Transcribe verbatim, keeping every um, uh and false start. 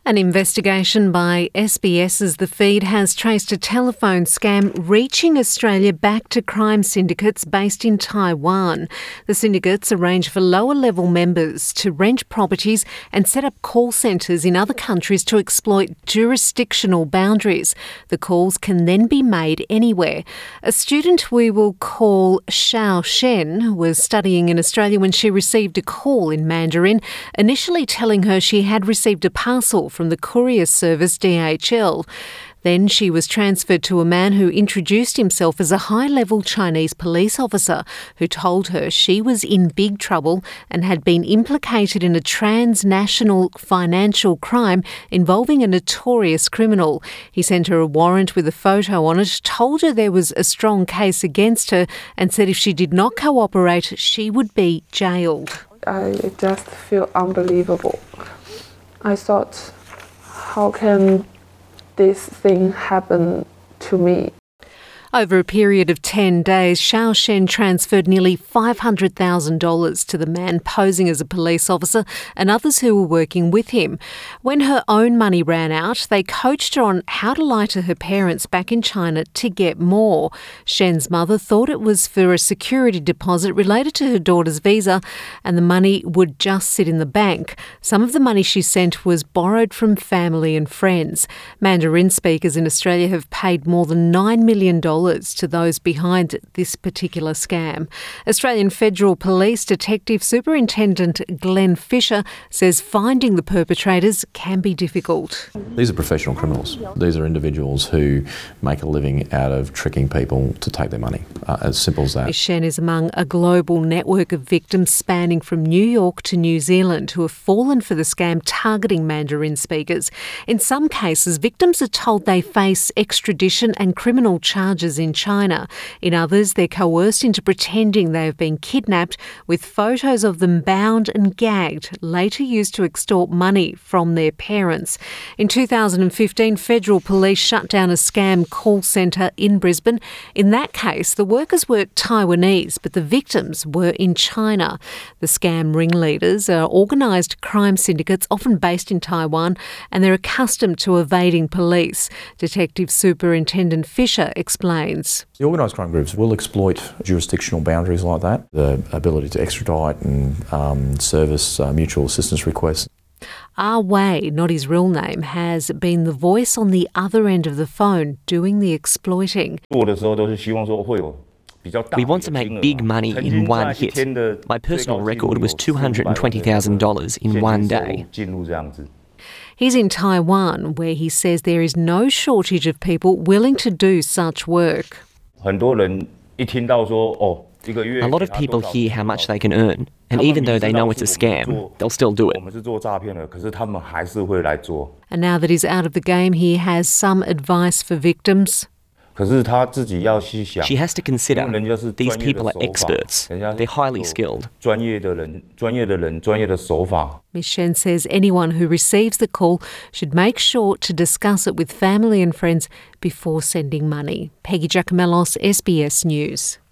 An investigation by SBS's The Feed has traced a telephone scam reaching Australia back to crime syndicates based in Taiwan. The syndicates arrange for lower-level members to rent properties and set up call centres in other countries to exploit jurisdictional boundaries. The calls can then be made anywhere. A student we will call Xiao Shen was studying in Australia when she received a call in Mandarin, initially telling her she had received a parcel from the courier service D H L. Then she was transferred to a man who introduced himself as a high-level Chinese police officer who told her she was in big trouble and had been implicated in a transnational financial crime involving a notorious criminal. He sent her a warrant with a photo on it, told her there was a strong case against her and said if she did not cooperate, she would be jailed. I just feel unbelievable. I thought, how can this thing happen to me? Over a period of ten days, Xiao Shen transferred nearly five hundred thousand dollars to the man posing as a police officer and others who were working with him. When her own money ran out, they coached her on how to lie to her parents back in China to get more. Shen's mother thought it was for a security deposit related to her daughter's visa and the money would just sit in the bank. Some of the money she sent was borrowed from family and friends. Mandarin speakers in Australia have paid more than nine million dollars to those behind this particular scam. Australian Federal Police Detective Superintendent Glenn Fisher says finding the perpetrators can be difficult. These are professional criminals. These are individuals who make a living out of tricking people to take their money. Uh, as simple as that. Shen is among a global network of victims spanning from New York to New Zealand who have fallen for the scam targeting Mandarin speakers. In some cases, victims are told they face extradition and criminal charges in China. In others, they're coerced into pretending they have been kidnapped with photos of them bound and gagged, later used to extort money from their parents. In two thousand fifteen, federal police shut down a scam call centre in Brisbane. In that case, the workers were Taiwanese, but the victims were in China. The scam ringleaders are organised crime syndicates, often based in Taiwan, and they're accustomed to evading police. Detective Superintendent Fisher explains. The organised crime groups will exploit jurisdictional boundaries like that, the ability to extradite and um, service uh, mutual assistance requests. Ah Wei, not his real name, has been the voice on the other end of the phone doing the exploiting. We want to make big money in one hit. My personal record was two hundred twenty thousand dollars in one day. He's in Taiwan, where he says there is no shortage of people willing to do such work. A lot of people hear how much they can earn, and even though they know it's a scam, they'll still do it. And now that he's out of the game, he has some advice for victims. She has to consider these people are experts. They're highly skilled. Miz Shen says anyone who receives the call should make sure to discuss it with family and friends before sending money. Peggy Giacomellos, S B S News.